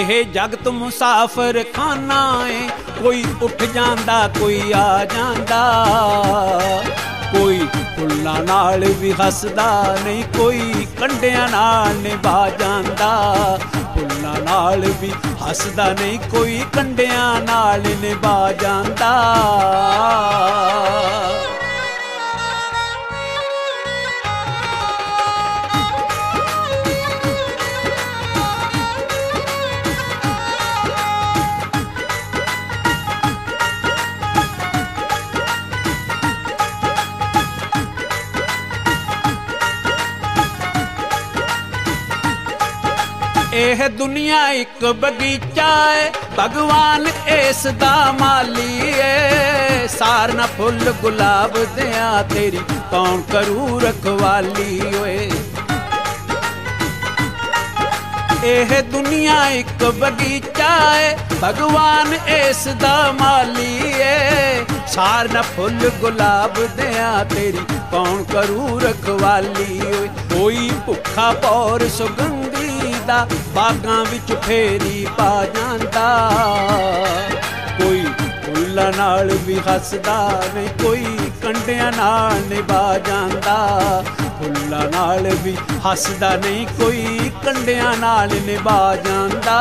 ਇਹ ਜਗਤ ਮੁਸਾਫਰ ਖਾਨਾ ਏ, ਕੋਈ ਉੱਠ ਜਾਂਦਾ ਕੋਈ ਆ ਜਾਂਦਾ। ਕੋਈ ਫੁੱਲਾਂ ਨਾਲ ਵੀ ਹੱਸਦਾ ਨਹੀਂ, ਕੋਈ ਕੰਡਿਆਂ ਨਾਲ ਨਿਭਾ ਜਾਂਦਾ। ਫੁੱਲਾਂ ਨਾਲ ਵੀ ਹੱਸਦਾ ਨਹੀਂ, ਕੋਈ ਕੰਡਿਆਂ ਨਾਲ ਨਿਭਾ ਜਾਂਦਾ। ਇਹ ਦੁਨੀਆ ਇੱਕ ਬਗੀਚਾ ਏ, ਭਗਵਾਨ ਇਸ ਦਾ ਮਾਲੀ ਏ। ਸਾਰਨਾ ਫੁੱਲ ਗੁਲਾਬ ਦਿਆਂ ਤੇਰੀ ਕੌਣ ਕਰੂ ਰਖਵਾਲੀ ਓਏ। ਇਹ ਦੁਨੀਆ ਇੱਕ ਬਗੀਚਾ ਏ, ਭਗਵਾਨ ਇਸ ਦਾ ਮਾਲੀ ਏ। ਸਾਰਨਾ ਫੁੱਲ ਗੁਲਾਬ ਦਿਆਂ ਤੇਰੀ ਕੌਣ ਕਰੂ ਰਖਵਾਲੀ ਓਏ। ਕੋਈ ਭੁੱਖਾ ਪੌਰ ਸੁਗੰਧੀ ਦਾ ਬਾਗਾਂ ਵਿੱਚ ਫੇਰੀ ਪਾ ਜਾਂਦਾ। ਕੋਈ ਫੁੱਲਾਂ ਨਾਲ ਵੀ ਹੱਸਦਾ ਨਹੀਂ, ਕੋਈ ਕੰਡਿਆਂ ਨਾਲ ਨਿਭਾ ਜਾਂਦਾ। ਫੁੱਲਾਂ ਨਾਲ ਵੀ ਹੱਸਦਾ ਨਹੀਂ, ਕੋਈ ਕੰਡਿਆਂ ਨਾਲ ਨਿਭਾ ਜਾਂਦਾ।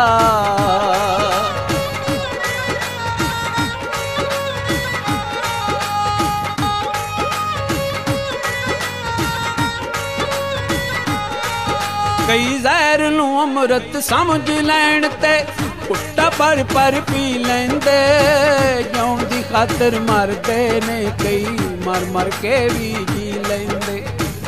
ਕਈ ਜ਼ਹਿਰ ਨੂੰ ਅੰਮ੍ਰਿਤ ਸਮਝ ਲੈਣ ਤੇ ਘੁੱਟਾ ਭਰ ਭਰ ਪੀ ਲੈਂਦੇ। ਜਿਉਣ ਦੀ ਖਾਤਰ ਮਰਦੇ ਨੇ ਕਈ, ਮਰ ਮਰ ਕੇ ਵੀ ਜੀ ਲੈਂਦੇ।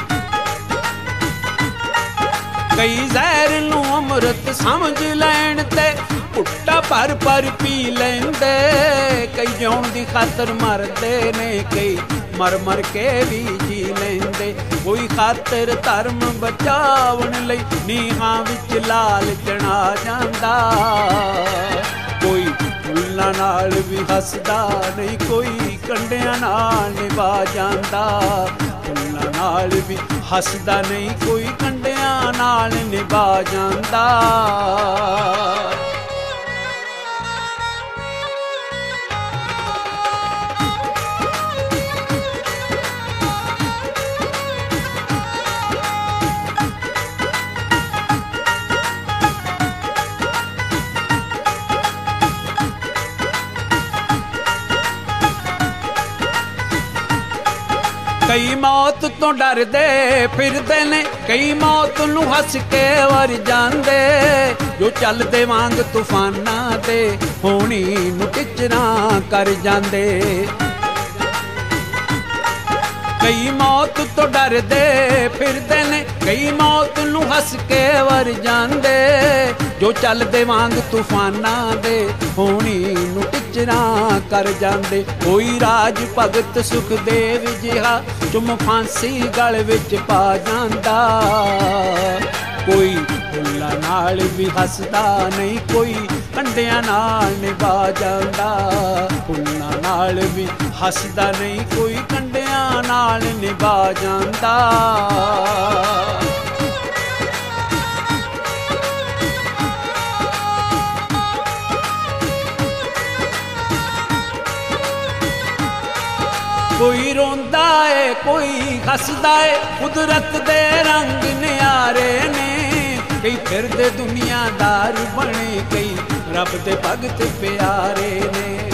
ਕਈ ਜ਼ਹਿਰ ਨੂੰ ਅੰਮ੍ਰਿਤ ਸਮਝ ਲੈਣ ਤੇ ਘੁੱਟਾ ਭਰ ਭਰ ਪੀ ਲੈਂਦੇ। ਕਈ ਜਿਉਣ ਦੀ ਖਾਤਰ ਮਰਦੇ ਨੇ ਕਈ, ਮਰ ਮਰ ਕੇ ਵੀ ਜੀ ਲੈਂਦੇ। ਕੋਈ ਖਾਤਰ ਧਰਮ ਬਚਾਉਣ ਲਈ ਨੀਹਾਂ ਵਿੱਚ ਲਾਲਚਣਾ ਜਾਂਦਾ। ਕੋਈ ਫੁੱਲਾਂ ਨਾਲ ਵੀ ਹੱਸਦਾ ਨਹੀਂ, ਕੋਈ ਕੰਡਿਆਂ ਨਾਲ ਨਿਭਾ ਜਾਂਦਾ। ਫੁੱਲਾਂ ਨਾਲ ਵੀ ਹੱਸਦਾ ਨਹੀਂ, ਕੋਈ ਕੰਡਿਆਂ ਨਾਲ ਨਿਭਾ ਜਾਂਦਾ। ਕਈ ਮੌਤ ਤੋਂ ਡਰਦੇ ਫਿਰਦੇ ਨੇ, ਕਈ ਮੌਤ ਨੂੰ ਹੱਸ ਕੇ ਵਰ ਜਾਂਦੇ। ਜੋ ਚੱਲਦੇ ਵਾਂਗ ਤੂਫਾਨਾਂ ਤੇ ਹੋਣੀ ਨੂੰ ਟਿਚਰਾਂ ਕਰ ਜਾਂਦੇ। ਕਈ ਮੌਤ ਤੋਂ ਡਰਦੇ ਫਿਰਦੇ ਨੇ, ਕਈ ਮੌਤ ਨੂੰ ਹੱਸ ਕੇ ਵਰ ਜਾਂਦੇ। ਜੋ ਚੱਲਦੇ ਵਾਂਗ ਤੂਫਾਨਾਂ ਦੇ ਹੋਣੀ ਨੂੰ ਟਿਚਰਾਂ ਕਰ ਜਾਂਦੇ। ਕੋਈ ਰਾਜ ਭਗਤ ਸੁਖਦੇਵ ਜਿਹਾ ਚੁੰਮ ਫਾਂਸੀ ਗਲ ਵਿੱਚ ਪਾ ਜਾਂਦਾ। ਕੋਈ ਫੁੱਲਾਂ ਨਾਲ ਵੀ ਹੱਸਦਾ ਨਹੀਂ, ਕੋਈ ਕੰਡਿਆਂ ਨਾਲ ਨਿਭਾ ਜਾਂਦਾ। ਫੁੱਲਾਂ ਨਾਲ ਵੀ ਹੱਸਦਾ ਨਹੀਂ, ਕੋਈ ਕੰਡਿਆਂ ਨਾਲ ਨਿਭਾ ਜਾਂਦਾ। ਕੋਈ ਰੋਂਦਾ ਏ ਕੋਈ ਹੱਸਦਾ ਏ, ਕੁਦਰਤ ਦੇ ਰੰਗ ਨਿਆਰੇ ਨੇ। ਕਈ ਫਿਰਦੇ ਦੁਨੀਆਦਾਰ ਬਣੇ, ਕਈ ਰੱਬ ਦੇ ਭਗਤ ਪਿਆਰੇ ਨੇ।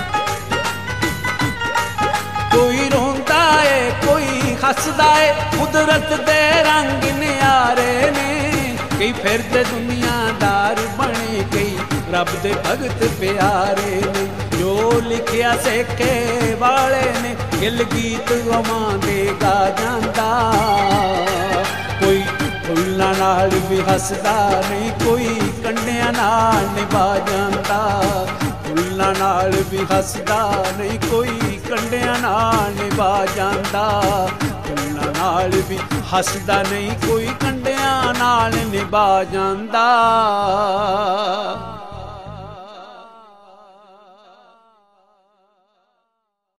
ਕੋਈ ਰੋਂਦਾ ਏ ਕੋਈ ਹੱਸਦਾ ਏ, ਕੁਦਰਤ ਦੇ ਰੰਗ ਨਿਆਰੇ ਨੇ। ਕਈ ਫਿਰਦੇ ਦੁਨੀਆਦਾਰ ਬਣੇ, ਕਈ ਰੱਬ ਦੇ ਭਗਤ ਪਿਆਰੇ ਨੇ। ਜੋ ਲਿਖਿਆ ਸੇਖੇ ਵਾਲੇ ਨੇ, ਗਿਲ ਗੀਤ ਗਵਾਂ ਦੇ ਗਾ ਜਾਂਦਾ। ਕੋਈ ਫੁੱਲਾਂ ਨਾਲ ਵੀ ਹੱਸਦਾ ਨਹੀਂ, ਕੋਈ ਕੰਡਿਆਂ ਨਾਲ ਨਿਭਾ ਜਾਂਦਾ। ਫੁੱਲਾਂ ਨਾਲ ਵੀ ਹੱਸਦਾ ਨਹੀਂ, ਕੋਈ ਕੰਡਿਆਂ ਨਾਲ ਨਿਭਾ ਜਾਂਦਾ। ਫੁੱਲਾਂ ਨਾਲ ਵੀ ਹੱਸਦਾ ਨਹੀਂ, ਕੋਈ ਕੰਡਿਆਂ ਨਾਲ ਨਿਭਾ ਜਾਂਦਾ।